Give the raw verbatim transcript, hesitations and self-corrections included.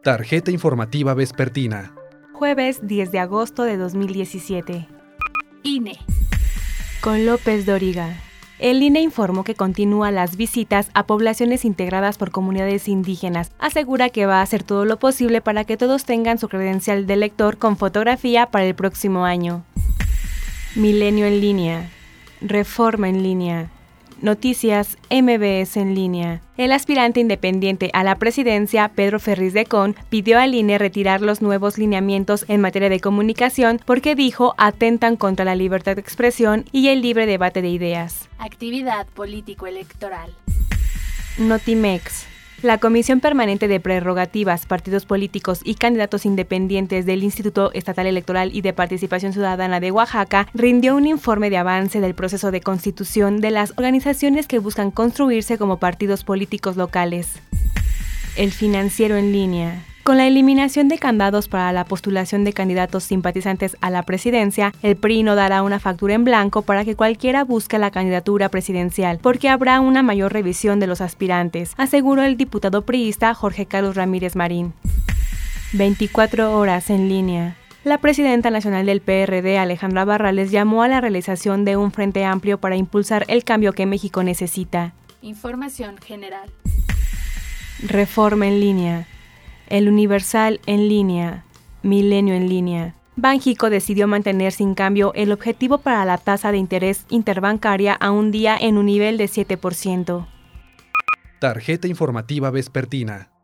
Tarjeta informativa vespertina. Jueves diez de agosto de dos mil diecisiete. I N E. Con López Dóriga. El I N E informó que continúa las visitas a poblaciones integradas por comunidades indígenas. Asegura que va a hacer todo lo posible para que todos tengan su credencial de lector con fotografía para el próximo año. Milenio en línea. Reforma en línea. Noticias M B S en línea. El aspirante independiente a la presidencia, Pedro Ferriz de Con, pidió al I N E retirar los nuevos lineamientos en materia de comunicación porque dijo atentan contra la libertad de expresión y el libre debate de ideas. Actividad político-electoral. Notimex. La Comisión Permanente de Prerrogativas, Partidos Políticos y Candidatos Independientes del Instituto Estatal Electoral y de Participación Ciudadana de Oaxaca rindió un informe de avance del proceso de constitución de las organizaciones que buscan construirse como partidos políticos locales. El Financiero en línea. Con la eliminación de candados para la postulación de candidatos simpatizantes a la presidencia, el P R I no dará una factura en blanco para que cualquiera busque la candidatura presidencial, porque habrá una mayor revisión de los aspirantes, aseguró el diputado priista Jorge Carlos Ramírez Marín. veinticuatro horas en línea. La presidenta nacional del P R D, Alejandra Barrales, llamó a la realización de un frente amplio para impulsar el cambio que México necesita. Información general. Reforma en línea. El Universal en línea. Milenio en línea. Banxico decidió mantener sin cambio el objetivo para la tasa de interés interbancaria a un día en un nivel de siete por ciento. Tarjeta informativa vespertina.